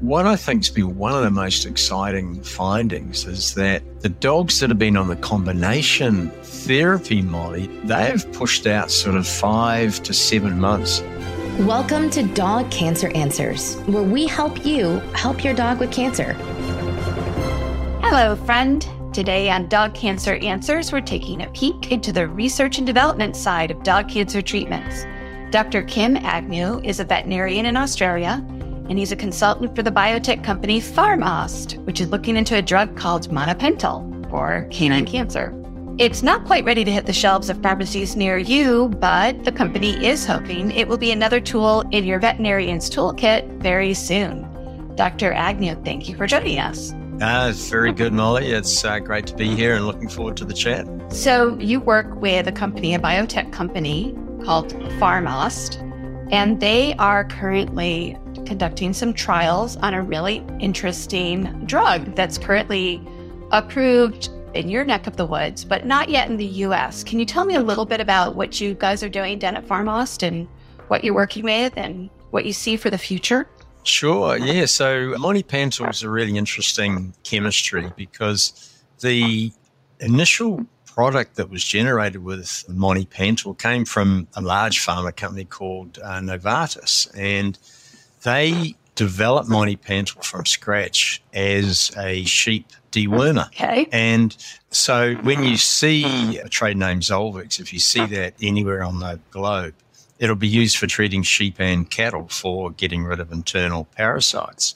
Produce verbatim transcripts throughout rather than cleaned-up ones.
what I think has been one of the most exciting findings is that the dogs that have been on the combination therapy, Molly, they've pushed out sort of five to seven months. Welcome to Dog Cancer Answers, where we help you help your dog with cancer. Hello, friend. Today on Dog Cancer Answers, we're taking a peek into the research and development side of dog cancer treatments. Doctor Kim Agnew is a veterinarian in Australia, and he's a consultant for the biotech company Pharmost, which is looking into a drug called Monipental for canine cancer. It's not quite ready to hit the shelves of pharmacies near you, but the company is hoping it will be another tool in your veterinarian's toolkit very soon. Doctor Agnew, thank you for joining us. Uh, it's very good, Molly. It's uh, great to be here and looking forward to the chat. So you work with a company, a biotech company called Pharmost, and they are currently conducting some trials on a really interesting drug that's currently approved in your neck of the woods, but not yet in the U S. Can you tell me a little bit about what you guys are doing down at Pharmost and what you're working with and what you see for the future? Sure, yeah. So Monipental is a really interesting chemistry because the initial product that was generated with Monipental came from a large pharma company called uh, Novartis, and they developed Monipental from scratch as a sheep dewormer. Okay. And so when you see a trade name Zolvix, if you see that anywhere on the globe, it'll be used for treating sheep and cattle for getting rid of internal parasites.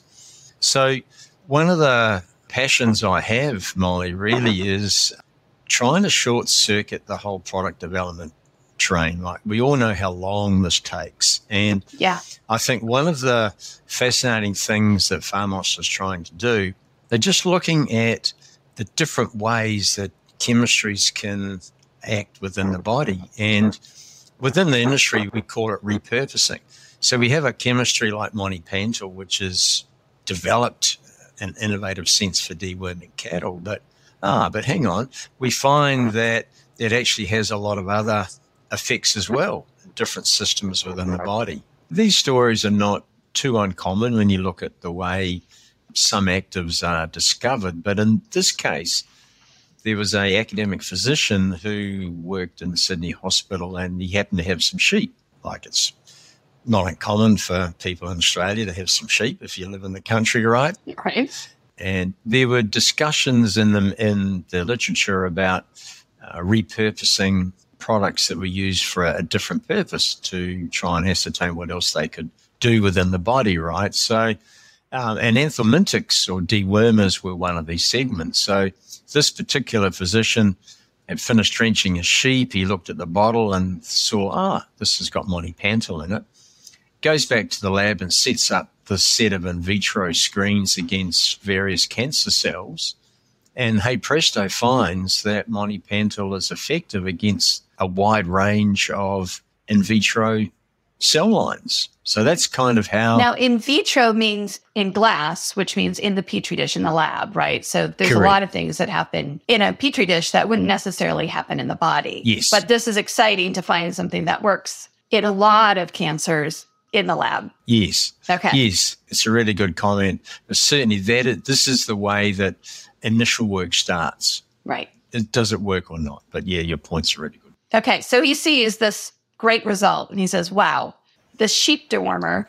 So one of the passions I have, Molly, really is trying to short circuit the whole product development train. Like, we all know how long this takes. And yeah. I think one of the fascinating things that Pharmost is trying to do, they're just looking at the different ways that chemistries can act within the body. And within the industry, we call it repurposing. So we have a chemistry like Monipental, which is developed an innovative sense for deworming cattle. But, ah, but hang on, we find that it actually has a lot of other effects as well, different systems within the body. These stories are not too uncommon when you look at the way some actives are discovered. But in this case, there was an academic physician who worked in Sydney Hospital, and he happened to have some sheep. Like, it's not uncommon for people in Australia to have some sheep if you live in the country, right? Right. And there were discussions in the, in the literature about uh, repurposing products that were used for a, a different purpose to try and ascertain what else they could do within the body, right? So, um, and anthelmintics or dewormers were one of these segments. So this particular physician had finished drenching a sheep. He looked at the bottle and saw, ah, this has got Monipental in it. Goes back to the lab and sets up this set of in vitro screens against various cancer cells. And hey presto, finds that Monipental is effective against a wide range of in vitro cell lines. So that's kind of how... Now, in vitro means in glass, which means in the Petri dish in the lab, right? So there's Correct. a lot of things that happen in a Petri dish that wouldn't necessarily happen in the body. Yes. But this is exciting to find something that works in a lot of cancers in the lab. Yes. Okay. Yes, it's a really good comment. But certainly that is, this is the way that initial work starts. Right. It, does it work or not? But yeah, your points are really good. Okay, so he sees this great result, and he says, wow, this sheep dewormer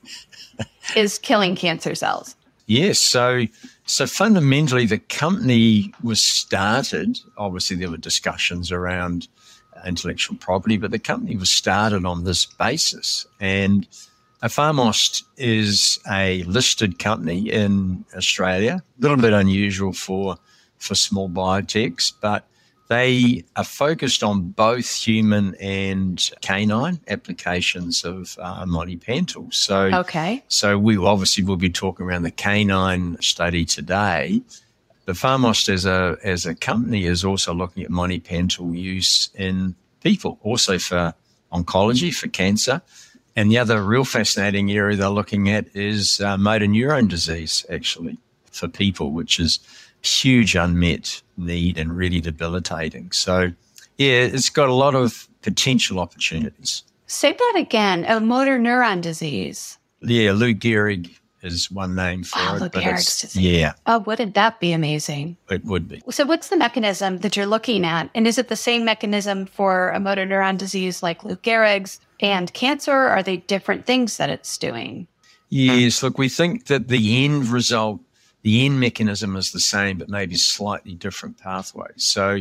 is killing cancer cells. Yes, so so fundamentally the company was started, obviously there were discussions around intellectual property, but the company was started on this basis. And Pharmost is a listed company in Australia, a little bit unusual for, for small biotechs, but they are focused on both human and canine applications of uh, Monipental. So, okay. So we obviously will be talking around the canine study today. But Pharmost as a as a company is also looking at Monipental use in people, also for oncology, for cancer. And the other real fascinating area they're looking at is uh, motor neurone disease, actually, for people, which is huge unmet need and really debilitating. So, yeah, it's got a lot of potential opportunities. Say that again, a motor neuron disease. Yeah, Lou Gehrig is one name for oh, it. Lou But Gehrig's it's, disease. yeah, Oh, wouldn't that be amazing? it would be. So what's the mechanism that you're looking at? And is it the same mechanism for a motor neuron disease like Lou Gehrig's and cancer? Or are they different things that it's doing? Yes, look, we think that the end result, the end mechanism is the same, but maybe slightly different pathways. So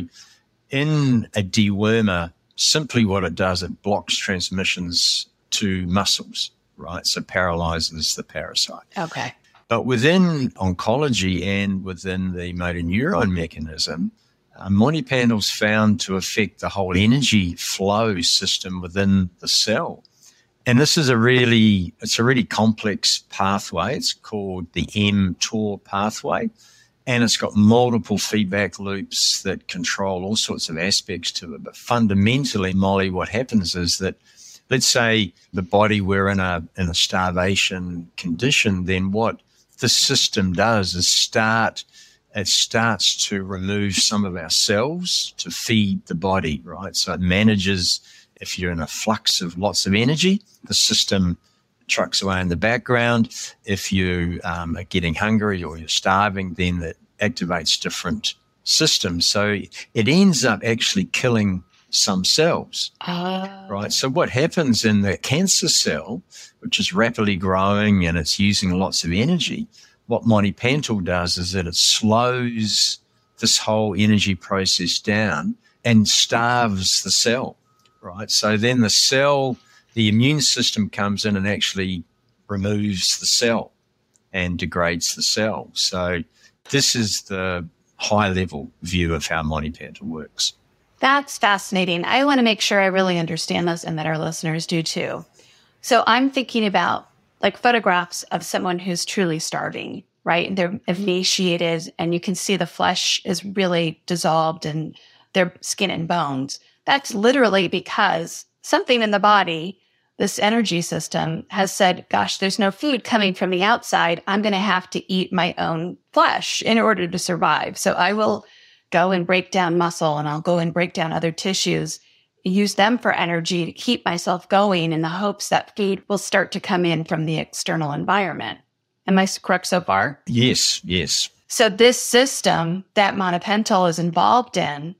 in a dewormer, simply what it does, it blocks transmissions to muscles, right? So paralyzes the parasite. Okay. But within oncology and within the motor neuron mechanism, uh, Monipandle's found to affect the whole energy flow system within the cell. And this is a really, it's a really complex pathway. It's called the mTOR pathway. And it's got multiple feedback loops that control all sorts of aspects to it. But fundamentally, Molly, what happens is that, let's say the body, we're in a, in a starvation condition, then what the system does is start, it starts to remove some of our cells to feed the body, right? So it manages, if you're in a flux of lots of energy, the system trucks away in the background. If you um, are getting hungry or you're starving, then it activates different systems. So it ends up actually killing some cells, Uh, right? So what happens in the cancer cell, which is rapidly growing and it's using lots of energy, what Monipantle does is that it slows this whole energy process down and starves the cell, right? So then the cell, the immune system comes in and actually removes the cell and degrades the cell. So this is the high-level view of how Monipantle works. That's fascinating. I want to make sure I really understand this and that our listeners do too. So I'm thinking about like photographs of someone who's truly starving, right? And they're emaciated and you can see the flesh is really dissolved in their skin and bones. That's literally because something in the body, this energy system, has said, gosh, there's no food coming from the outside. I'm going to have to eat my own flesh in order to survive. So I will go and break down muscle and I'll go and break down other tissues, use them for energy to keep myself going in the hopes that food will start to come in from the external environment. Am I correct so far? Yes, yes. So this system that Monipantle is involved in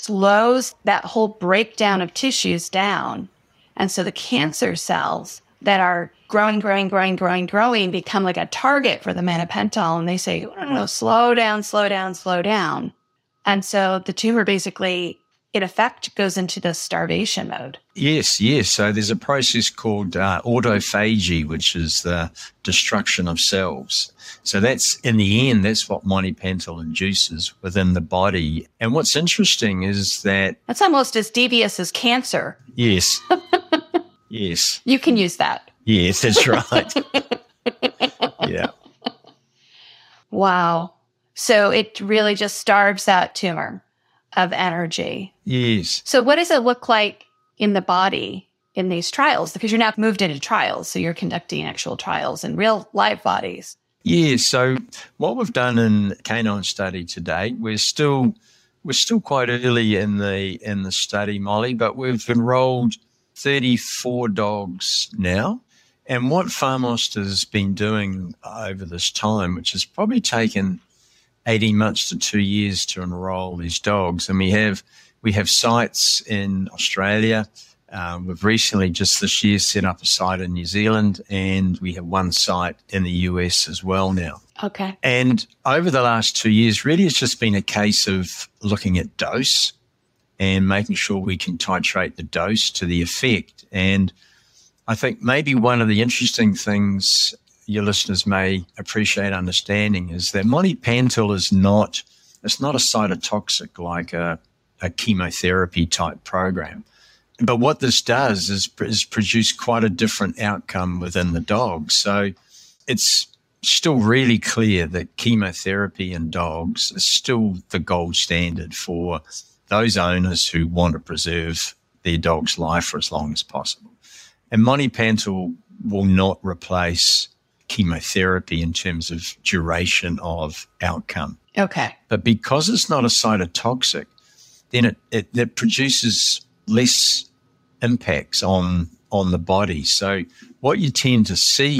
slows that whole breakdown of tissues down. And so the cancer cells that are growing, growing, growing, growing, growing become like a target for the Monipantle. And they say, no, no, no, slow down, slow down, slow down. And so the tumor basically, in effect, goes into the starvation mode. Yes, yes. So there's a process called uh, autophagy, which is the destruction of cells. So that's, in the end, that's what Monipantle induces within the body. And what's interesting is that... That's almost as devious as cancer. Yes. Yes. You can use that. Yes, that's right. Yeah. Wow. So it really just starves that tumor of energy. Yes. So what does it look like in the body in these trials? Because you're now moved into trials, so you're conducting actual trials in real live bodies. Yeah, so what we've done in canine study to date, we're still we're still quite early in the in the study, Molly, but we've enrolled thirty-four dogs now. And what Pharmost has been doing over this time, which has probably taken eighteen months to two years to enroll these dogs. And we have we have sites in Australia. Um, we've recently, just this year, set up a site in New Zealand, and we have one site in the U S as well now. Okay. And over the last two years, really it's just been a case of looking at dose and making sure we can titrate the dose to the effect. And I think maybe one of the interesting things your listeners may appreciate understanding is that Monipantle is not, it's not a cytotoxic like a, a chemotherapy type program. But what this does is, is produce quite a different outcome within the dog. So it's still really clear that chemotherapy in dogs is still the gold standard for those owners who want to preserve their dog's life for as long as possible. And Monipantle will not replace chemotherapy in terms of duration of outcome. Okay. But because it's not a cytotoxic, then it, it, it produces less impacts on, on the body. So what you tend to see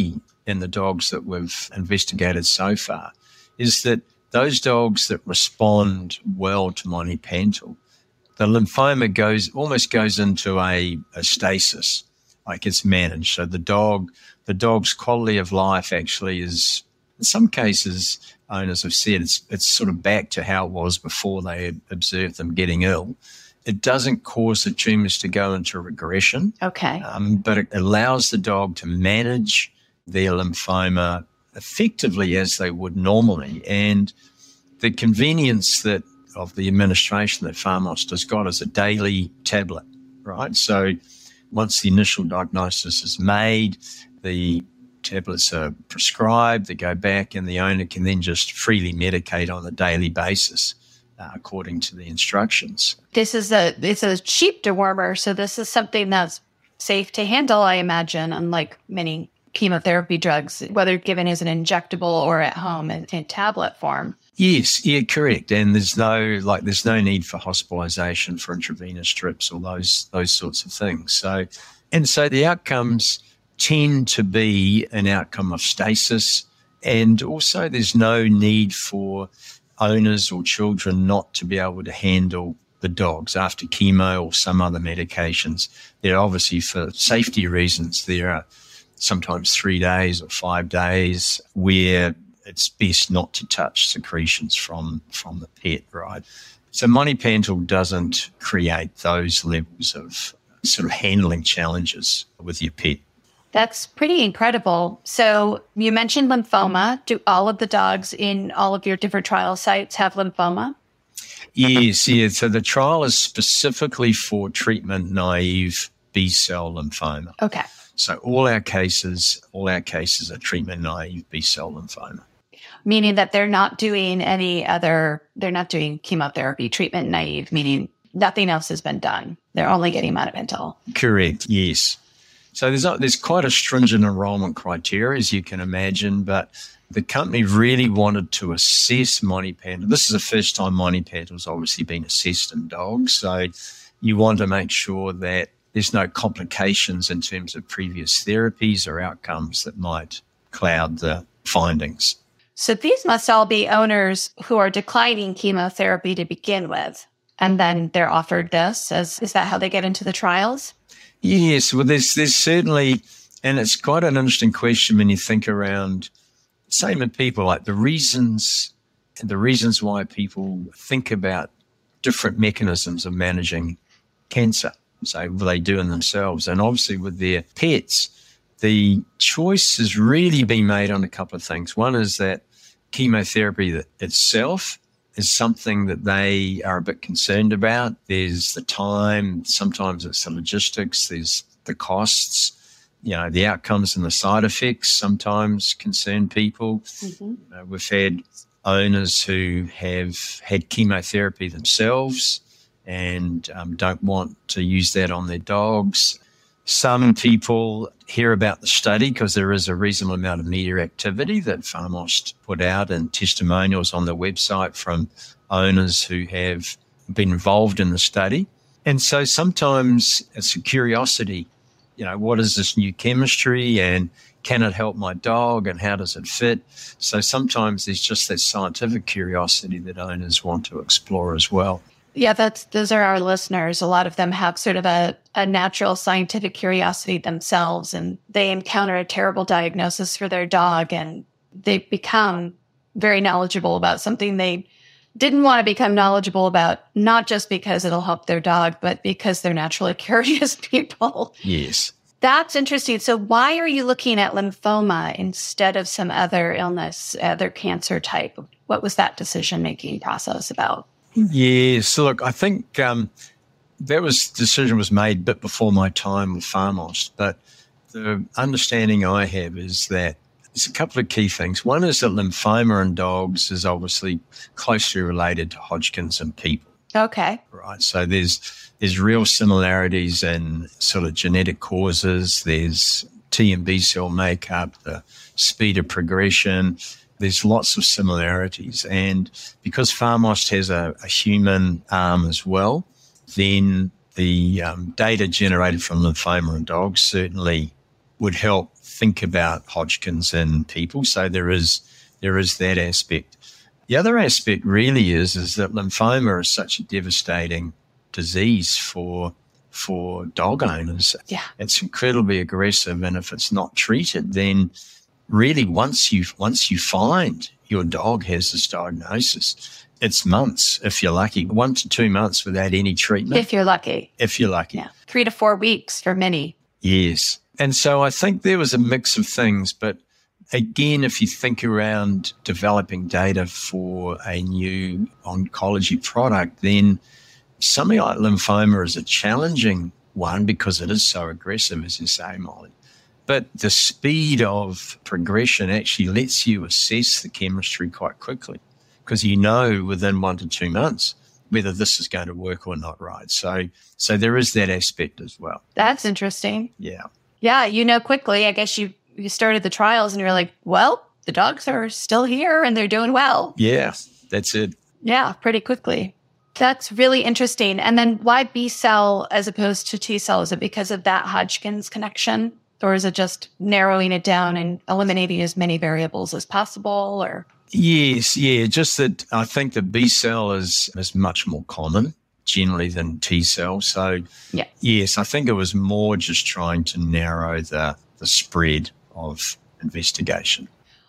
in the dogs that we've investigated so far is that those dogs that respond well to Monipantal, the lymphoma goes almost goes into a, a stasis, like it's managed. So the dog, the dog's quality of life actually is, in some cases, owners have said it's it's sort of back to how it was before they observed them getting ill. It doesn't cause the tumours to go into regression. Okay. Um, but it allows the dog to manage their lymphoma effectively as they would normally. And the convenience that of the administration that Pharmost has got is a daily tablet, right? So once the initial diagnosis is made, the tablets are prescribed, they go back, and the owner can then just freely medicate on a daily basis uh, according to the instructions. This is a it's a sheep dewormer, so this is something that's safe to handle, I imagine, unlike many chemotherapy drugs, whether given as an injectable or at home in, in tablet form. Yes, yeah, correct. And there's no like there's no need for hospitalization for intravenous strips or those those sorts of things. So and so the outcomes tend to be an outcome of stasis, and also there's no need for owners or children not to be able to handle the dogs after chemo or some other medications. There are obviously, for safety reasons, there are sometimes three days or five days where it's best not to touch secretions from, from the pet, right? So Monipantal doesn't create those levels of sort of handling challenges with your pet. That's pretty incredible. So you mentioned lymphoma. Do all of the dogs in all of your different trial sites have lymphoma? Yes, yes. So the trial is specifically for treatment-naive B-cell lymphoma. Okay. So all our cases, all our cases are treatment-naive B-cell lymphoma. Meaning that they're not doing any other, they're not doing chemotherapy, treatment-naive, meaning nothing else has been done. They're only getting Monipantal. Correct, yes. So there's a, there's quite a stringent enrollment criteria, as you can imagine, but the company really wanted to assess Monipantal. This is the first time Monipantal's obviously been assessed in dogs, so you want to make sure that there's no complications in terms of previous therapies or outcomes that might cloud the findings. So these must all be owners who are declining chemotherapy to begin with, and then they're offered this. As, is that how they get into the trials? Yes, well, there's there's certainly, and it's quite an interesting question when you think around, same with people, like the reasons, the reasons why people think about different mechanisms of managing cancer, say, what they do in themselves. And obviously with their pets, the choice has really been made on a couple of things. One is that chemotherapy that itself is something that they are a bit concerned about. There's the time, sometimes it's the logistics, there's the costs, you know, the outcomes and the side effects sometimes concern people. Mm-hmm. Uh, we've had owners who have had chemotherapy themselves and um, don't want to use that on their dogs. Some people hear about the study because there is a reasonable amount of media activity that Pharmost put out and testimonials on the website from owners who have been involved in the study. And so sometimes it's a curiosity, you know, what is this new chemistry and can it help my dog and how does it fit? So sometimes there's just that scientific curiosity that owners want to explore as well. Yeah, that's those are our listeners. A lot of them have sort of a, a natural scientific curiosity themselves, and they encounter a terrible diagnosis for their dog, and they become very knowledgeable about something they didn't want to become knowledgeable about, not just because it'll help their dog, but because they're naturally curious people. Yes. That's interesting. So why are you looking at lymphoma instead of some other illness, other cancer type? What was that decision-making process about? Yes, so look, I think um, that was decision was made a bit before my time with Pharmost, but the understanding I have is that there's a couple of key things. One is that lymphoma in dogs is obviously closely related to Hodgkin's in people. Okay. Right, so there's there's real similarities in sort of genetic causes. There's T and B cell makeup, the speed of progression. There's lots of similarities. And because Pharmost has a, a human arm as well, then the um, data generated from lymphoma in dogs certainly would help think about Hodgkin's in people. So there is there is that aspect. The other aspect really is is that lymphoma is such a devastating disease for for dog owners. Yeah. It's incredibly aggressive, and if it's not treated, then really once you once you find your dog has this diagnosis, it's months if you're lucky, one to two months without any treatment. If you're lucky. If you're lucky. Yeah. Three to four weeks for many. Yes. And so I think there was a mix of things, but again, if you think around developing data for a new oncology product, then something like lymphoma is a challenging one because it is so aggressive, as you say, Molly. But the speed of progression actually lets you assess the chemistry quite quickly because you know within one to two months whether this is going to work or not, right? So, so there is that aspect as well. That's interesting. Yeah. Yeah, you know quickly. I guess you, you started the trials and you're like, well, the dogs are still here and they're doing well. Yeah, that's it. Yeah, pretty quickly. That's really interesting. And then why B cell as opposed to T cell? Is it because of that Hodgkin's connection? Or is it just narrowing it down and eliminating as many variables as possible? Or Yes, yeah, just that I think the B cell is, is much more common generally than T cell. So yeah. yes, I think it was more just trying to narrow the, the spread of investigation.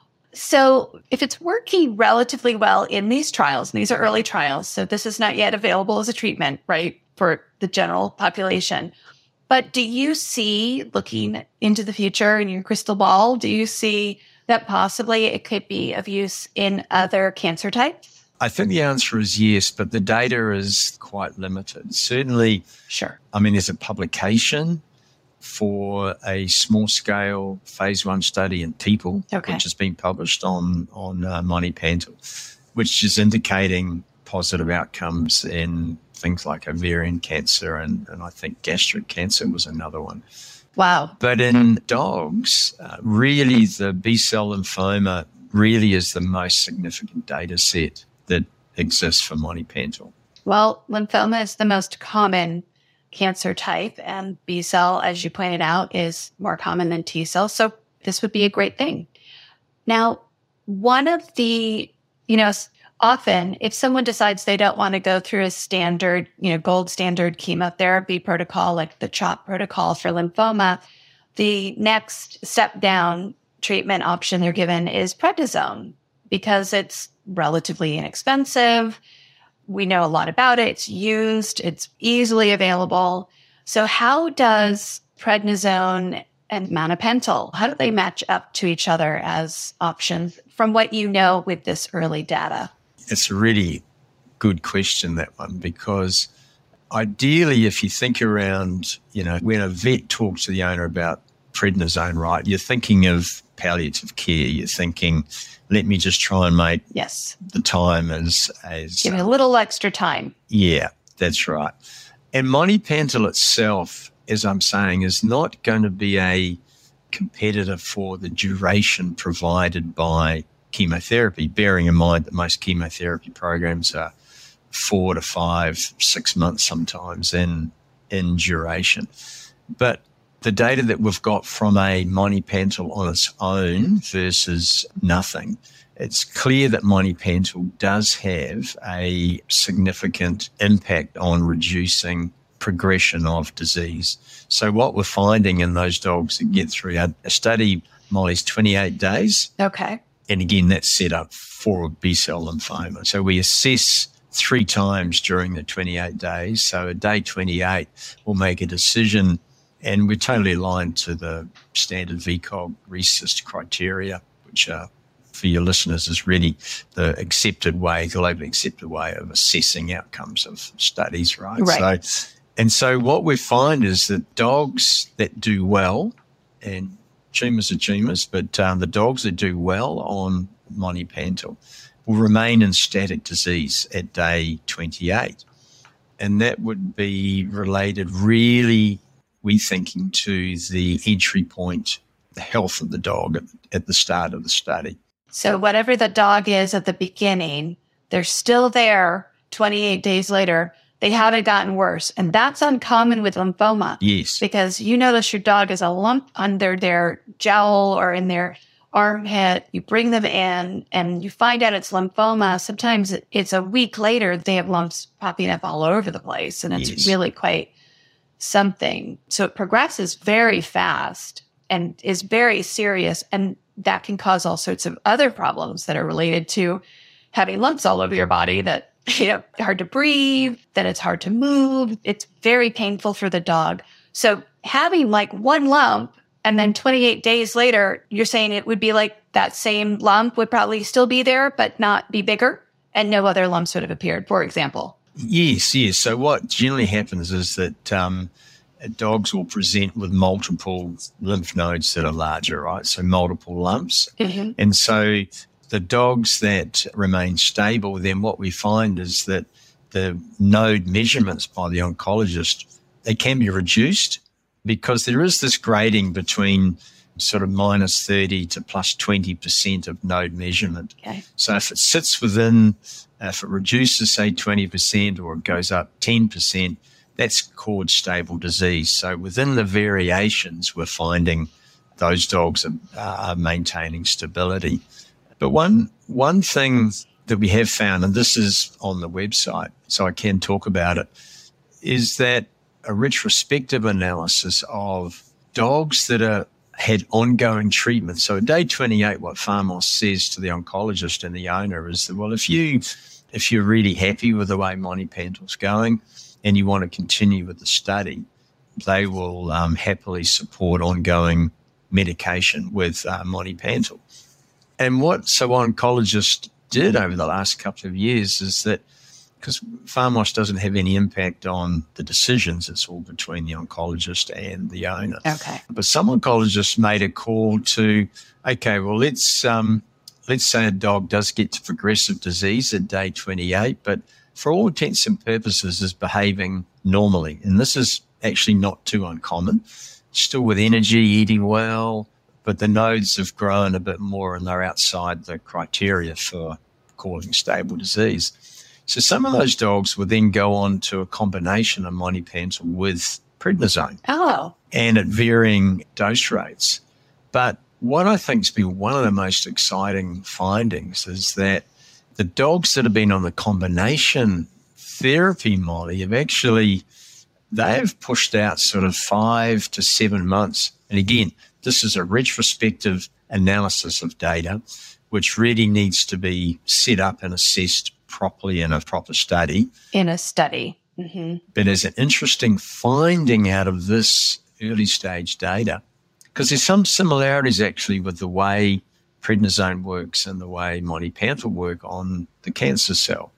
So if it's working relatively well in these trials, and these are early trials, so this is not yet available as a treatment, right, for the general population. But do you see, looking into the future in your crystal ball, do you see that possibly it could be of use in other cancer types? I think the answer is yes, but the data is quite limited. Certainly, sure. I mean, there's a publication for a small-scale phase one study in people, okay. which has been published on, on uh, monipantal, which is indicating positive outcomes in things like ovarian cancer and, and I think gastric cancer was another one. Wow. But in dogs, uh, really the B-cell lymphoma really is the most significant data set that exists for monipantal. Well, lymphoma is the most common cancer type, and B-cell, as you pointed out, is more common than T-cell. So this would be a great thing. Now, one of the, you know, often if someone decides they don't want to go through a standard, you know, gold standard chemotherapy protocol like the CHOP protocol for lymphoma, the next step down treatment option they're given is prednisone because it's relatively inexpensive. We know a lot about it. It's used. It's easily available. So how does prednisone and monipantal, how do they match up to each other as options from what you know with this early data? It's a really good question, that one, because ideally, if you think around, you know, when a vet talks to the owner about prednisone, right, you're thinking of palliative care. You're thinking, let me just try and make yes. the time as... as Give me a little extra time. Yeah, that's right. And monipantal itself, as I'm saying, is not going to be a competitor for the duration provided by chemotherapy, bearing in mind that most chemotherapy programs are four to five, six months sometimes in, in duration. But the data that we've got from a monipantal on its own versus nothing, it's clear that monipantal does have a significant impact on reducing progression of disease. So what we're finding in those dogs that get through a, a study, Molly's twenty-eight days. Okay. And again, that's set up for B-cell lymphoma. So we assess three times during the twenty-eight days. So at day twenty-eight, we'll make a decision, and we're totally aligned to the standard V COG RECIST criteria, which are, for your listeners, is really the accepted way, globally accepted way of assessing outcomes of studies, right? Right. So, and so what we find is that dogs that do well, and tumours are tumours, but um, the dogs that do well on monipantal will remain in static disease at day twenty-eight. And that would be related really, we thinking, to the entry point, the health of the dog at, at the start of the study. So whatever the dog is at the beginning, they're still there twenty-eight days later. They haven't gotten worse. And that's uncommon with lymphoma. Yes. Because you notice your dog has a lump under their jowl or in their armpit. You bring them in and you find out it's lymphoma. Sometimes it's a week later, they have lumps popping up all over the place. And it's Yes. really quite something. So it progresses very fast and is very serious. And that can cause all sorts of other problems that are related to having lumps all over your body that, you know, hard to breathe, that it's hard to move. It's very painful for the dog. So having like one lump and then twenty-eight days later, you're saying it would be like that same lump would probably still be there, but not be bigger and no other lumps would have appeared, for example. Yes, yes. So what generally happens is that um, dogs will present with multiple lymph nodes that are larger, right? So multiple lumps. Mm-hmm. And so the dogs that remain stable, then what we find is that the node measurements by the oncologist, they can be reduced because there is this grading between sort of minus thirty to plus twenty percent of node measurement. Okay. So if it sits within, if it reduces, say, twenty percent or it goes up ten percent, that's called stable disease. So within the variations, we're finding those dogs are, are maintaining stability. But one one thing that we have found, and this is on the website, so I can talk about it, is that a retrospective analysis of dogs that are had ongoing treatment. So at day twenty-eight, what Pharmos says to the oncologist and the owner is that, well, if you if you're really happy with the way Monty Pantel's going and you want to continue with the study, they will um, happily support ongoing medication with uh, Monty Pantel. And what so oncologists did over the last couple of years is that, because Pharmos doesn't have any impact on the decisions, it's all between the oncologist and the owner. Okay. But some oncologists made a call to, okay, well, let's um, let's say a dog does get to progressive disease at day twenty-eight, but for all intents and purposes is behaving normally. And this is actually not too uncommon. Still with energy, eating well, but the nodes have grown a bit more and they're outside the criteria for calling stable disease. So some of those dogs will then go on to a combination of Monty Pantel with prednisone. Oh. And at varying dose rates. But what I think has been one of the most exciting findings is that the dogs that have been on the combination therapy, Molly, have actually, they have pushed out sort of five to seven months. And again, this is a retrospective analysis of data, which really needs to be set up and assessed properly in a proper study. In a study. Mm-hmm. But as an interesting finding out of this early stage data, because there's some similarities actually with the way prednisone works and the way Monty Pantel work on the cancer cell.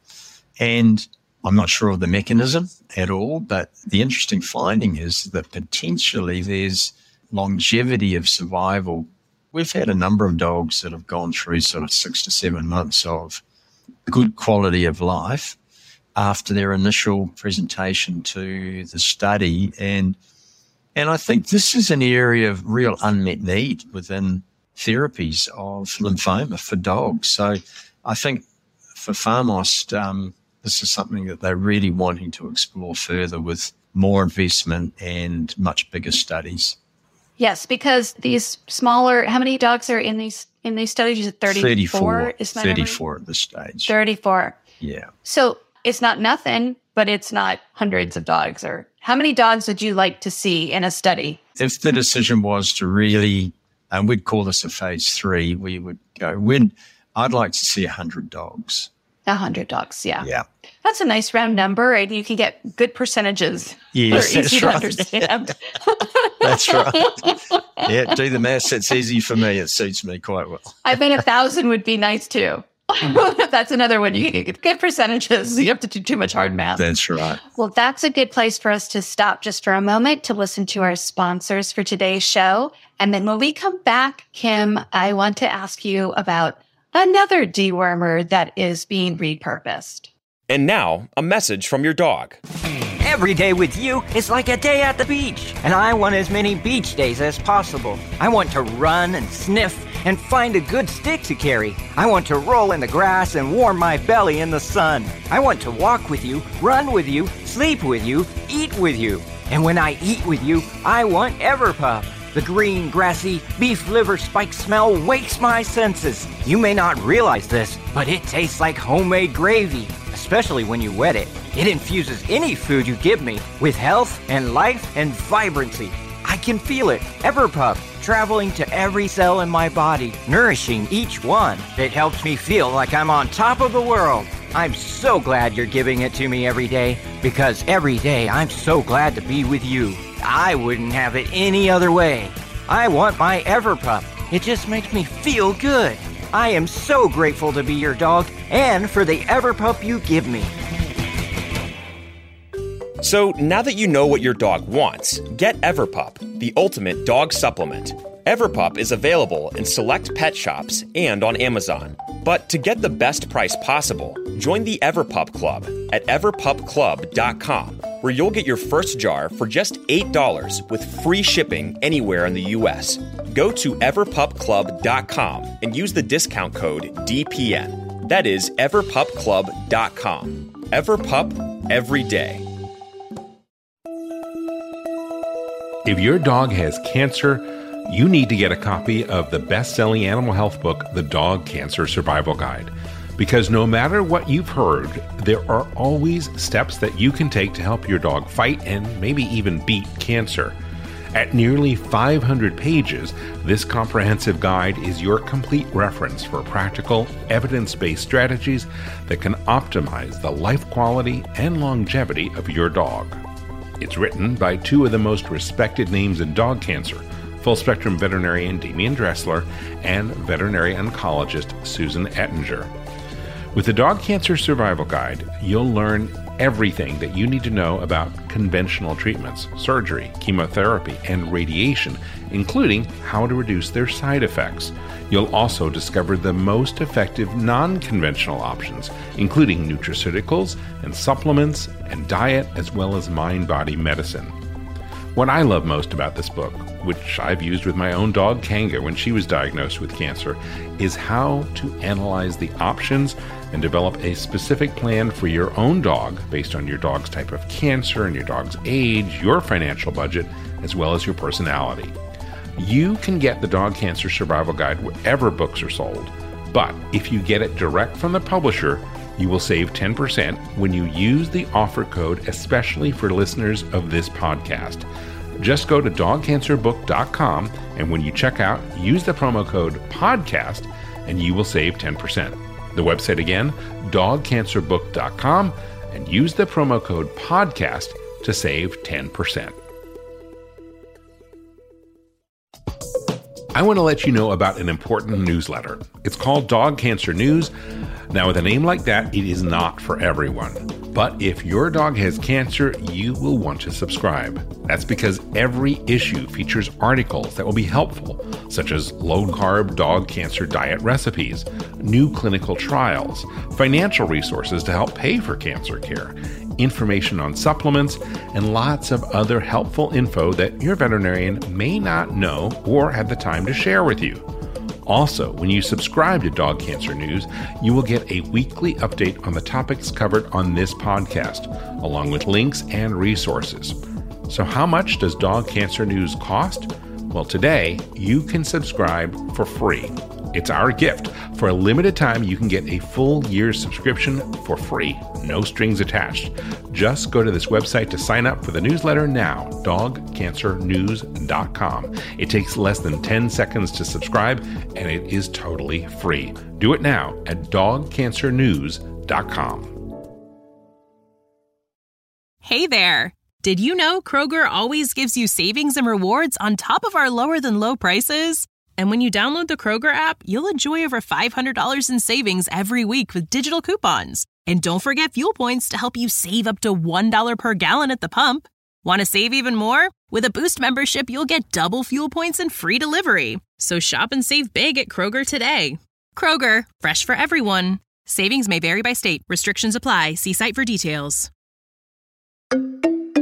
And I'm not sure of the mechanism at all, but the interesting finding is that potentially there's longevity of survival. We've had a number of dogs that have gone through sort of six to seven months of good quality of life after their initial presentation to the study. And and I think this is an area of real unmet need within therapies of lymphoma for dogs. So I think for Pharmos, um, this is something that they're really wanting to explore further with more investment and much bigger studies. Yes, because these smaller, how many dogs are in these in these studies? Is it thirty-four? thirty-four, Is my thirty-four at this stage. thirty-four. Yeah. So it's not nothing, but it's not hundreds of dogs. Or how many dogs would you like to see in a study? If the decision was to really, and we'd call this a phase three, we would go, we'd, I'd like to see one hundred dogs. one hundred dogs, yeah. Yeah. That's a nice round number, and you can get good percentages. Yes, They're that's easy to right. understand. That's right. Yeah, do the maths. That's easy for me. It suits me quite well. I bet a thousand would be nice too. That's another one. You can get good percentages. You have to do too much hard math. That's right. Well, that's a good place for us to stop just for a moment to listen to our sponsors for today's show. And then when we come back, Kim, I want to ask you about another dewormer that is being repurposed. And now, a message from your dog. Every day with you is like a day at the beach, and I want as many beach days as possible. I want to run and sniff and find a good stick to carry. I want to roll in the grass and warm my belly in the sun. I want to walk with you, run with you, sleep with you, eat with you. And when I eat with you, I want Everpup. The green, grassy, beef liver spike smell wakes my senses. You may not realize this, but it tastes like homemade gravy, especially when you wet it. It infuses any food you give me with health and life and vibrancy. I can feel it, Everpup, traveling to every cell in my body, nourishing each one. It helps me feel like I'm on top of the world. I'm so glad you're giving it to me every day, because every day I'm so glad to be with you. I wouldn't have it any other way. I want my Everpup. It just makes me feel good. I am so grateful to be your dog and for the Everpup you give me. So now that you know what your dog wants, get Everpup, the ultimate dog supplement. Everpup is available in select pet shops and on Amazon. But to get the best price possible, join the Everpup Club at everpup club dot com, where you'll get your first jar for just eight dollars with free shipping anywhere in the U S. Go to everpup club dot com and use the discount code D P N. That is everpup club dot com. Everpup, every day. If your dog has cancer, you need to get a copy of the best-selling animal health book, The Dog Cancer Survival Guide. Because no matter what you've heard, there are always steps that you can take to help your dog fight and maybe even beat cancer. At nearly five hundred pages, this comprehensive guide is your complete reference for practical, evidence-based strategies that can optimize the life quality and longevity of your dog. It's written by two of the most respected names in dog cancer, full-spectrum veterinarian Damian Dressler and veterinary oncologist Susan Ettinger. With the Dog Cancer Survival Guide, you'll learn everything that you need to know about conventional treatments, surgery, chemotherapy, and radiation, including how to reduce their side effects. You'll also discover the most effective non-conventional options, including nutraceuticals and supplements and diet, as well as mind-body medicine. What I love most about this book, which I've used with my own dog Kanga when she was diagnosed with cancer, is how to analyze the options and develop a specific plan for your own dog based on your dog's type of cancer and your dog's age, your financial budget, as well as your personality. You can get the Dog Cancer Survival Guide wherever books are sold, but if you get it direct from the publisher, you will save ten percent when you use the offer code especially for listeners of this podcast. Just go to dog cancer book dot com, and when you check out, use the promo code PODCAST, and you will save ten percent. The website again, dog cancer book dot com, and use the promo code PODCAST to save ten percent. I want to let you know about an important newsletter. It's called Dog Cancer News. Now, with a name like that, it is not for everyone. But if your dog has cancer, you will want to subscribe. That's because every issue features articles that will be helpful, such as low-carb dog cancer diet recipes, new clinical trials, financial resources to help pay for cancer care, information on supplements, and lots of other helpful info that your veterinarian may not know or have the time to share with you. Also, when you subscribe to Dog Cancer News, you will get a weekly update on the topics covered on this podcast, along with links and resources. So how much does Dog Cancer News cost? Well, today, you can subscribe for free. It's our gift. For a limited time, you can get a full year's subscription for free, no strings attached. Just go to this website to sign up for the newsletter now, dog cancer news dot com. It takes less than ten seconds to subscribe, and it is totally free. Do it now at dog cancer news dot com. Hey there! Did you know Kroger always gives you savings and rewards on top of our lower than low prices? And when you download the Kroger app, you'll enjoy over five hundred dollars in savings every week with digital coupons. And don't forget fuel points to help you save up to one dollar per gallon at the pump. Want to save even more? With a Boost membership, you'll get double fuel points and free delivery. So shop and save big at Kroger today. Kroger, fresh for everyone. Savings may vary by state. Restrictions apply. See site for details.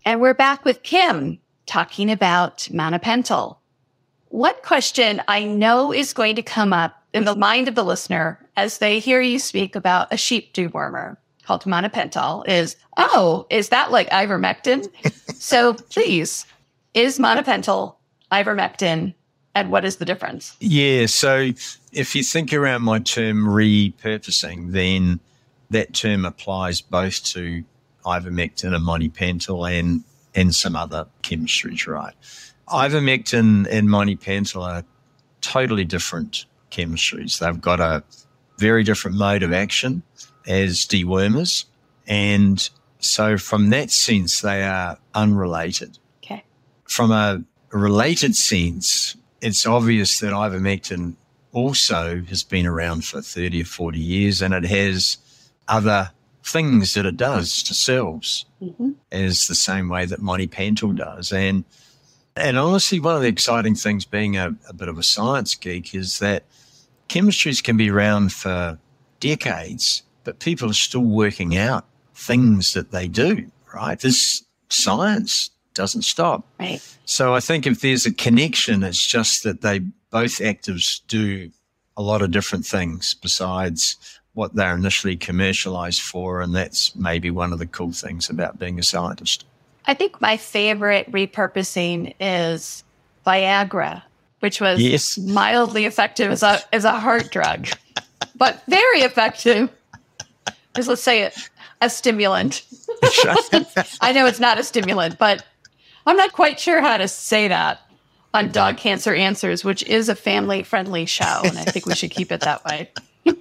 And we're back with Kim talking about manopental. One question I know is going to come up in the mind of the listener as they hear you speak about a sheep dewormer called manopental is, oh, is that like ivermectin? So please, is manopental ivermectin, and what is the difference? Yeah, so if you think around my term repurposing, then that term applies both to ivermectin and monipental and, and some other chemistries, right? Ivermectin and monipental are totally different chemistries. They've got a very different mode of action as dewormers. And so from that sense, they are unrelated. Okay. From a related sense, it's obvious that ivermectin also has been around for thirty or forty years, and it has other things that it does to cells mm-hmm. as the same way that monipental does. And and honestly, one of the exciting things being a, a bit of a science geek is that chemistries can be around for decades, but people are still working out things that they do, right? This science doesn't stop. Right. So I think if there's a connection, it's just that they both actives do a lot of different things besides what they're initially commercialized for, and that's maybe one of the cool things about being a scientist. I think my favorite repurposing is Viagra, which was yes. mildly effective as a as a heart drug, but very effective as, let's say, a, a stimulant. I know it's not a stimulant, but I'm not quite sure how to say that on Dog Cancer Answers, which is a family-friendly show, and I think we should keep it that way.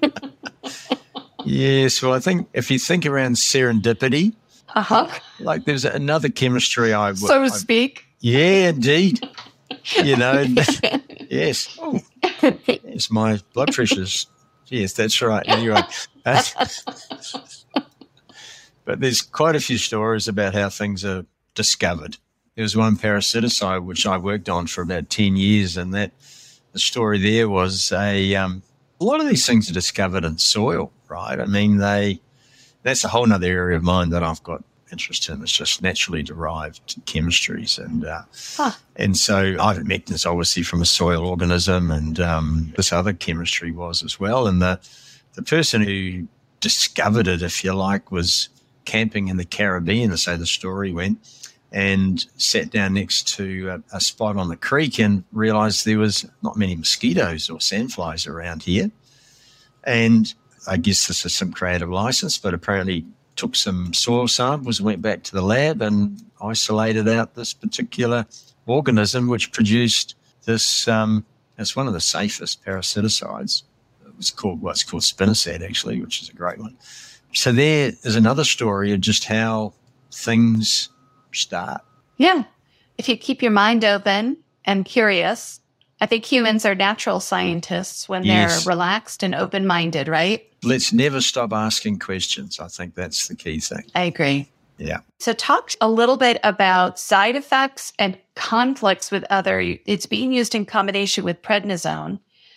Yes, well, I think if you think around serendipity, uh-huh. like there's another chemistry I... So to I, speak. Yeah, indeed. You know, yes. Oh, yes, my blood pressure's... Yes, that's right. Anyway. But there's quite a few stories about how things are discovered. There was one parasiticide which I worked on for about ten years, and that the story there was a um, a lot of these things are discovered in soil, right? I mean, they that's a whole nother area of mine that I've got interest in. It's just naturally derived chemistries, and uh, huh. and so ivermectin is obviously from a soil organism, and um, this other chemistry was as well. And the the person who discovered it, if you like, was camping in the Caribbean, so the story went, and sat down next to a, a spot on the creek and realised there was not many mosquitoes or sandflies around here. And I guess this is some creative license, but apparently took some soil samples, went back to the lab and isolated out this particular organism, which produced this, um, it's one of the safest parasiticides. It was called, what's called spinosad, actually, which is a great one. So there is another story of just how things start. Yeah. If you keep your mind open and curious, I think humans are natural scientists when Yes. they're relaxed and open-minded, right? Let's never stop asking questions. I think that's the key thing. I agree. Yeah. So talk a little bit about side effects and conflicts with other, it's being used in combination with prednisone.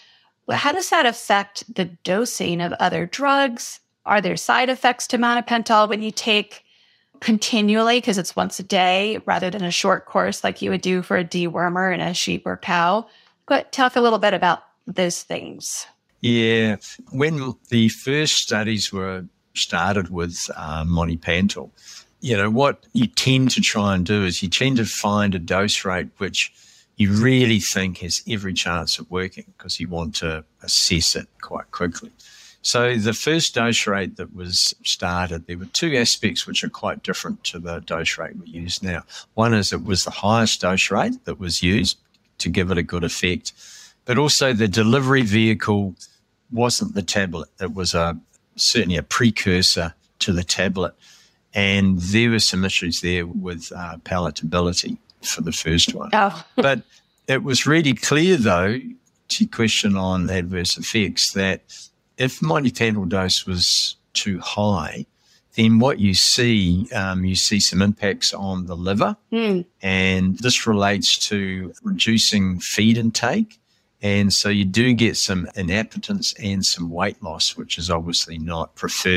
How does that affect the dosing of other drugs? Are there side effects to manopental when you take continually, because it's once a day rather than a short course like you would do for a dewormer in a sheep or cow? But talk a little bit about those things. Yeah. When the first studies were started with uh, monipental, you know, what you tend to try and do is you tend to find a dose rate which you really think has every chance of working, because you want to assess it quite quickly. So the first dose rate that was started, there were two aspects which are quite different to the dose rate we use now. One is it was the highest dose rate that was used to give it a good effect, but also the delivery vehicle wasn't the tablet. It was a certainly a precursor to the tablet, and there were some issues there with uh, palatability for the first one. Oh. But it was really clear, though, to your question on adverse effects, that if monipental dose was too high, then what you see, um, you see some impacts on the liver, mm. and this relates to reducing feed intake. And so you do get some inappetence and some weight loss, which is obviously not preferred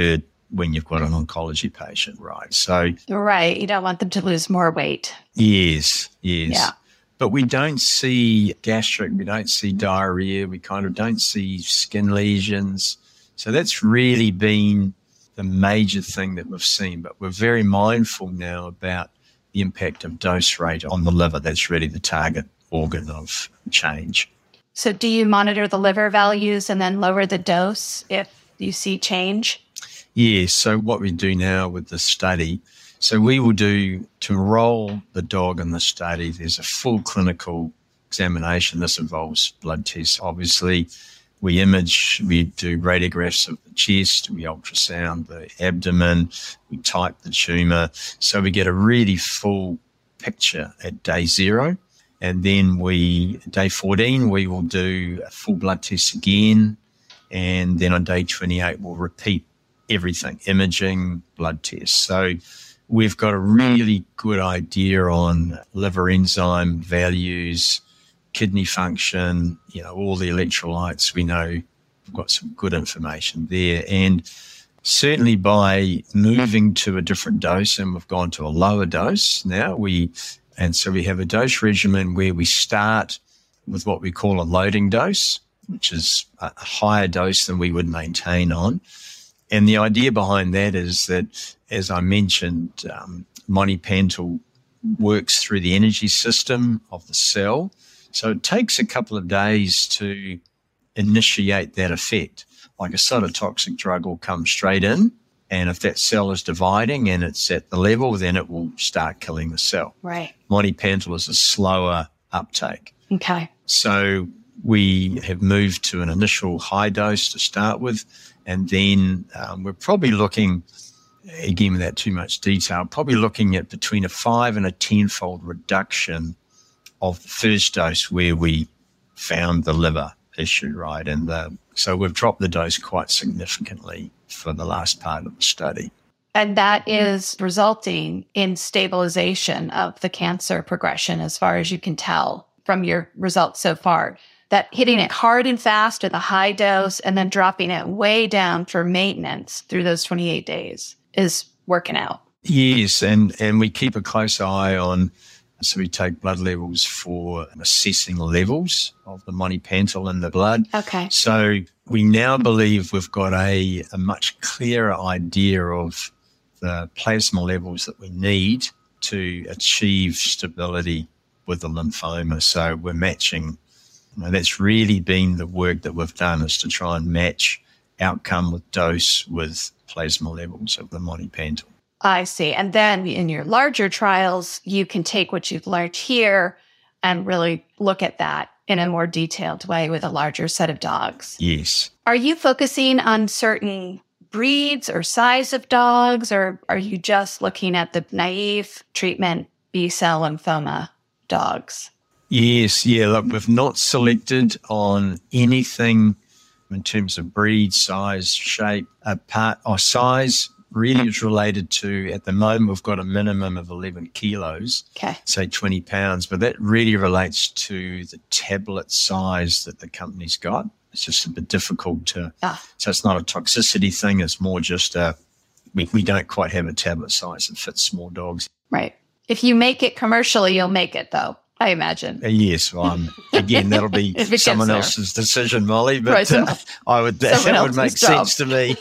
when you've got an oncology patient, right? So, right. You don't want them to lose more weight. yes, yes. Yeah. But we don't see gastric, we don't see diarrhea, we kind of don't see skin lesions. So that's really been the major thing that we've seen. But we're very mindful now about the impact of dose rate on the liver. That's really the target organ of change. So do you monitor the liver values and then lower the dose if you see change? Yes. So what we do now with the study, so we will do, to enroll the dog in the study, there's a full clinical examination. This involves blood tests, obviously. We image, we do radiographs of the chest, we ultrasound the abdomen, we type the tumour. So we get a really full picture at day zero. And then we, day fourteen, we will do a full blood test again. And then on day twenty-eight, we'll repeat everything, imaging, blood tests. So we've got a really good idea on liver enzyme values, kidney function, you know, all the electrolytes. We know we've got some good information there. And certainly by moving to a different dose, and we've gone to a lower dose now, we, and so we have a dose regimen where we start with what we call a loading dose, which is a higher dose than we would maintain on. And the idea behind that is that, as I mentioned, um, Monipantal works through the energy system of the cell. So it takes a couple of days to initiate that effect. Like a cytotoxic drug will come straight in, and if that cell is dividing and it's at the level, then it will start killing the cell. Right. Monipantal is a slower uptake. Okay. So we have moved to an initial high dose to start with, and then um, we're probably looking, again without too much detail, probably looking at between a five and a tenfold reduction of the first dose where we found the liver issue, right? And the, so we've dropped the dose quite significantly for the last part of the study. And that is resulting in stabilization of the cancer progression as far as you can tell from your results so far. That hitting it hard and fast at the high dose and then dropping it way down for maintenance through those twenty-eight days is working out. Yes, and, and we keep a close eye on, so we take blood levels for assessing levels of the Monipantal in the blood. Okay. So we now believe we've got a, a much clearer idea of the plasma levels that we need to achieve stability with the lymphoma. So we're matching, you know, that's really been the work that we've done, is to try and match outcome with dose with plasma levels of the Monipantal. I see. And then in your larger trials, you can take what you've learned here and really look at that in a more detailed way with a larger set of dogs. Yes. Are you focusing on certain breeds or size of dogs, or are you just looking at the naive treatment B-cell lymphoma dogs? Yes, yeah. Look, we've not selected on anything in terms of breed, size, shape, uh, part or size. Really is related to, at the moment, we've got a minimum of eleven kilos, okay, say twenty pounds, but that really relates to the tablet size that the company's got. It's just a bit difficult to, ah. so it's not a toxicity thing. It's more just a, we, we don't quite have a tablet size that fits small dogs. Right. If you make it commercially, you'll make it, though, I imagine. Uh, yes. Well, um, again, that'll be someone else's decision, Molly, but right, so uh, I would, that, that would make job. sense to me.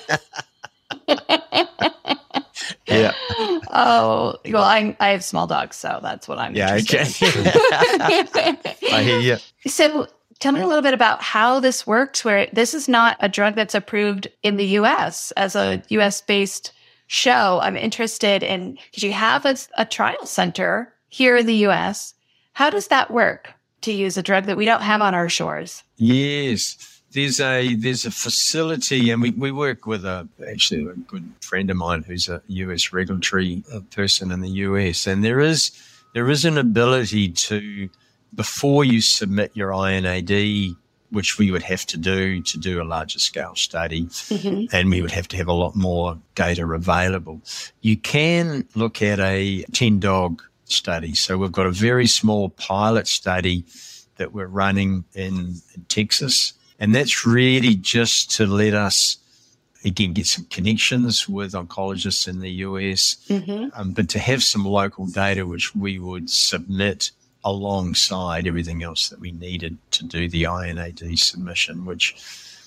Yeah. Oh, well, I I have small dogs, so that's what I'm yeah, interested okay. in. I hear you. So tell me a little bit about how this works, where this is not a drug that's approved in the U S as a U S-based show. I'm interested in, because you have a, a trial center here in the U S. How does that work to use a drug that we don't have on our shores? Yes. There's a there's a facility, and we, we work with a actually a good friend of mine who's a U S regulatory person in the U S, and there is there is an ability to, before you submit your I N A D, which we would have to do to do a larger scale study, mm-hmm. and we would have to have a lot more data available, you can look at a ten dog study. So we've got a very small pilot study that we're running in, in Texas. And that's really just to let us again, get some connections with oncologists in the U S, Mm-hmm. um, but to have some local data which we would submit alongside everything else that we needed to do the I N A D submission, which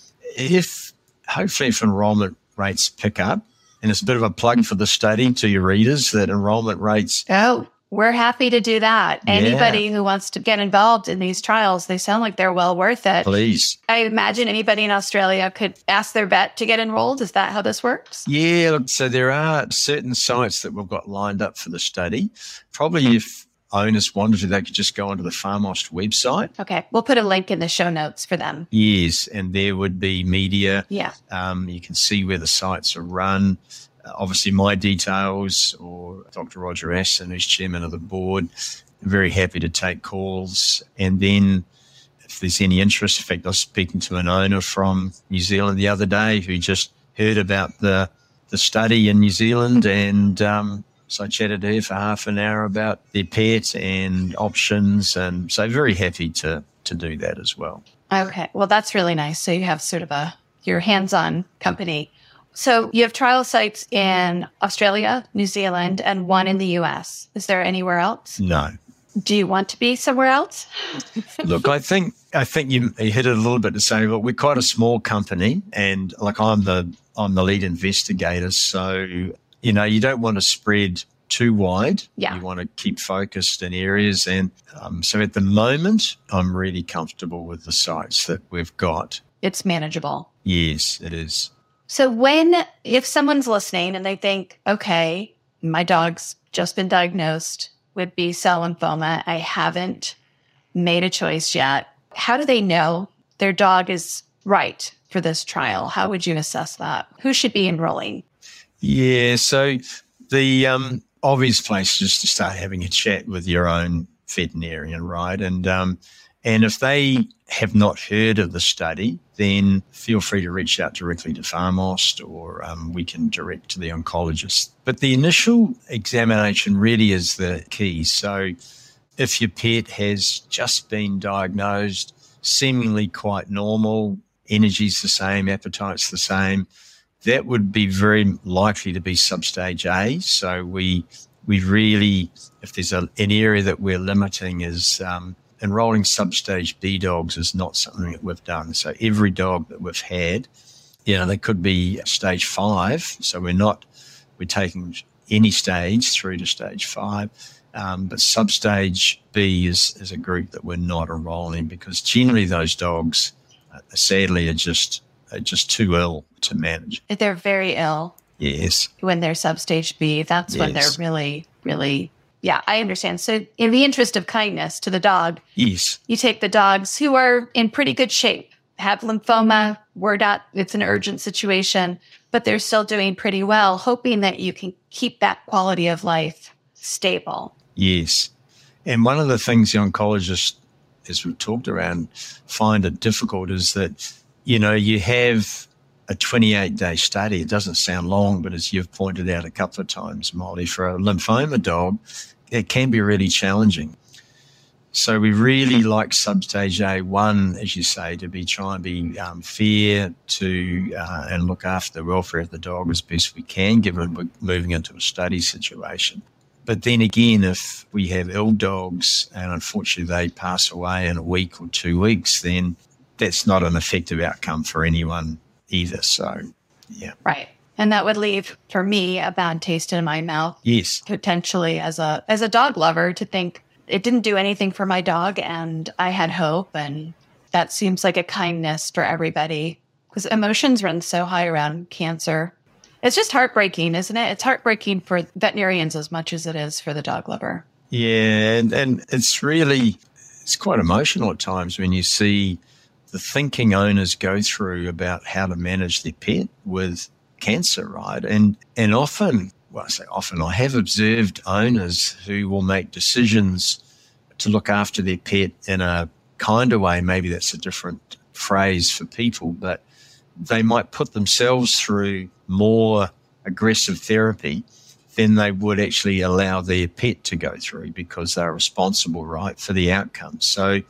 if hopefully if enrollment rates pick up, and it's a bit of a plug for the study to your readers that enrollment rates. Oh, we're happy to do that. Yeah. Anybody who wants to get involved in these trials, they sound like they're well worth it. Please. I imagine anybody in Australia could ask their vet to get enrolled. Is that how this works? Yeah, look, so there are certain sites that we've got lined up for the study. Probably if owners wanted to, they could just go onto the PharmOst website. Okay. We'll put a link in the show notes for them. Yes, and there would be media. Yeah. Um, you can see where the sites are run. Uh, obviously, my details or Doctor Roger Aston, who's chairman of the board, very happy to take calls. And then if there's any interest, in fact, I was speaking to an owner from New Zealand the other day who just heard about the the study in New Zealand, and um, so I chatted to her for half an hour about their pet and options, and so very happy to to do that as well. Okay. Well, that's really nice. So you have sort of a your hands-on company. So you have trial sites in Australia, New Zealand, and one in the U S. Is there anywhere else? No. Do you want to be somewhere else? Look, I think I think you, you hit it a little bit to say, but we're quite a small company, and like I'm the I'm the lead investigator, so you know you don't want to spread too wide. Yeah. You want to keep focused in areas, and um, so at the moment, I'm really comfortable with the sites that we've got. It's manageable. Yes, it is. So when, if someone's listening and they think, okay, my dog's just been diagnosed with B-cell lymphoma, I haven't made a choice yet, how do they know their dog is right for this trial? How would you assess that? Who should be enrolling? Yeah, so the um, obvious place is to start having a chat with your own veterinarian, right? And um, and if they have not heard of the study, then feel free to reach out directly to PharmOst, or um, we can direct to the oncologist. But the initial examination really is the key. So if your pet has just been diagnosed, seemingly quite normal, energy's the same, appetite's the same, that would be very likely to be substage A. So we we really, if there's a, an area that we're limiting is um, enrolling substage B dogs is not something that we've done. So every dog that we've had, you know, they could be stage five. So we're not, we're taking any stage through to stage five. Um, but substage B is, is a group that we're not enrolling, because generally those dogs, uh, sadly, are just are just too ill to manage. If they're very ill. Yes. When they're substage B, that's Yes. when they're really, really, yeah, I understand. So in the interest of kindness to the dog, Yes. you take the dogs who are in pretty good shape, have lymphoma, word out it's an urgent situation, but they're still doing pretty well, hoping that you can keep that quality of life stable. Yes. And one of the things the oncologists, as we've talked around, find it difficult is that, you know, you have a twenty-eight day study. It doesn't sound long, but as you've pointed out a couple of times, Molly, for a lymphoma dog, it can be really challenging. So we really like substage A one, as you say, to be trying to be um, fair to uh, and look after the welfare of the dog as best we can, given we're moving into a study situation. But then again, if we have ill dogs and unfortunately they pass away in a week or two weeks, then that's not an effective outcome for anyone either. So, yeah. Right. And that would leave, for me, a bad taste in my mouth. Yes. Potentially as a as a dog lover, to think it didn't do anything for my dog and I had hope. And that seems like a kindness for everybody, because emotions run so high around cancer. It's just heartbreaking, isn't it? It's heartbreaking for veterinarians as much as it is for the dog lover. Yeah, and, and it's really, it's quite emotional at times when you see the thinking owners go through about how to manage their pet with cancer, right? And and often, well, I say often, I have observed owners who will make decisions to look after their pet in a kinder way. Maybe that's a different phrase for people, but they might put themselves through more aggressive therapy than they would actually allow their pet to go through, because they're responsible, right, for the outcome. So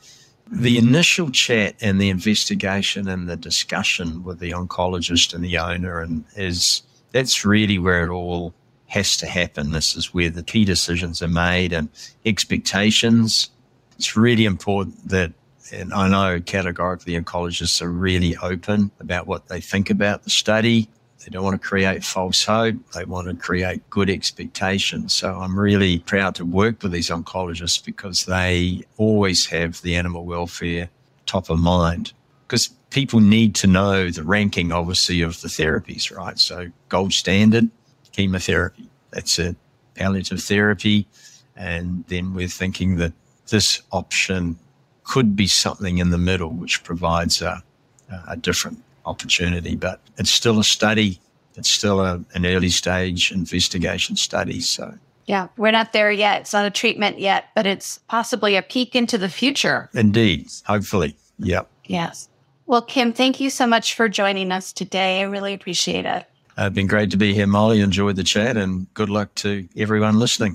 The initial chat and the investigation and the discussion with the oncologist and the owner and is that's really where it all has to happen. This is where the key decisions are made and expectations. It's really important that, and I know categorically oncologists are really open about what they think about the study. They don't want to create false hope. They want to create good expectations. So I'm really proud to work with these oncologists because they always have the animal welfare top of mind. Because people need to know the ranking, obviously, of the therapies, right? So gold standard, chemotherapy. That's it. Palliative therapy. And then we're thinking that this option could be something in the middle, which provides a, a different opportunity. But it's still a study. It's still a, an early stage investigation study. So yeah, we're not there yet. It's not a treatment yet, but it's possibly a peek into the future. Indeed. Hopefully. Yep. Yes. Well, Kim, thank you so much for joining us today. I really appreciate it. Uh, it's been great to be here, Molly. Enjoyed the chat and good luck to everyone listening.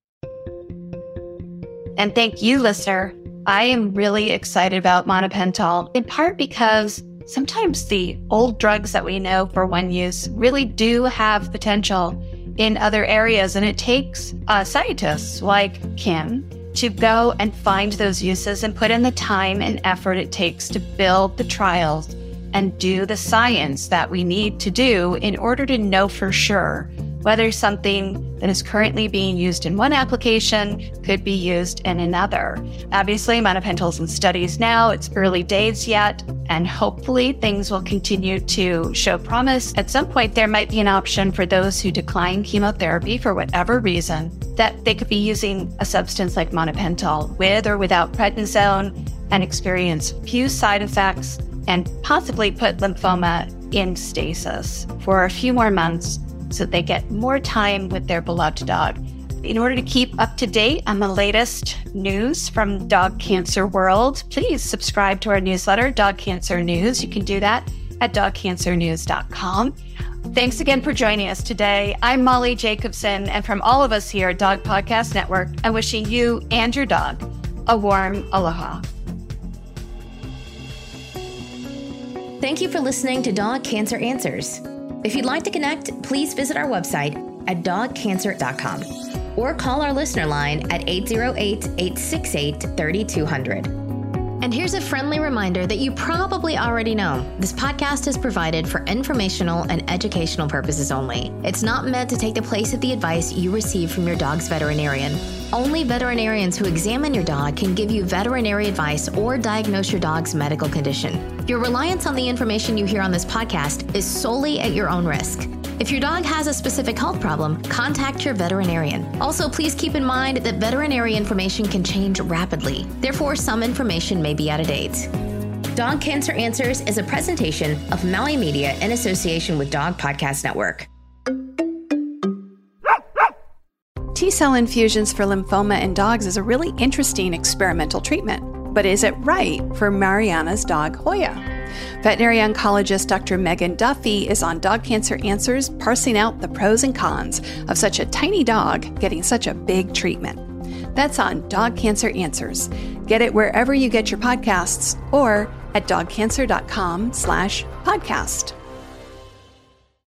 And thank you, listener. I am really excited about monopental, in part because sometimes the old drugs that we know for one use really do have potential in other areas. And it takes uh, scientists like Kim to go and find those uses and put in the time and effort it takes to build the trials and do the science that we need to do in order to know for sure whether something that is currently being used in one application could be used in another. Obviously, monopental's in studies now. It's early days yet, and hopefully things will continue to show promise. At some point, there might be an option for those who decline chemotherapy for whatever reason, that they could be using a substance like monopental with or without prednisone and experience few side effects and possibly put lymphoma in stasis for a few more months so they get more time with their beloved dog. In order to keep up to date on the latest news from dog cancer world, please subscribe to our newsletter, Dog Cancer News. You can do that at dog cancer news dot com. Thanks again for joining us today. I'm Molly Jacobson, and from all of us here at Dog Podcast Network, I'm wishing you and your dog a warm aloha. Thank you for listening to Dog Cancer Answers. If you'd like to connect, please visit our website at dog cancer dot com or call our listener line at eight zero eight, eight six eight, three two zero zero. And here's a friendly reminder that you probably already know. This podcast is provided for informational and educational purposes only. It's not meant to take the place of the advice you receive from your dog's veterinarian. Only veterinarians who examine your dog can give you veterinary advice or diagnose your dog's medical condition. Your reliance on the information you hear on this podcast is solely at your own risk. If your dog has a specific health problem, contact your veterinarian. Also, please keep in mind that veterinary information can change rapidly. Therefore, some information may be out of date. Dog Cancer Answers is a presentation of Maui Media in association with Dog Podcast Network. T-cell infusions for lymphoma in dogs is a really interesting experimental treatment. But is it right for Mariana's dog, Hoya? Veterinary oncologist Doctor Megan Duffy is on Dog Cancer Answers, parsing out the pros and cons of such a tiny dog getting such a big treatment. That's on Dog Cancer Answers. Get it wherever you get your podcasts or at dog cancer dot com slash podcast.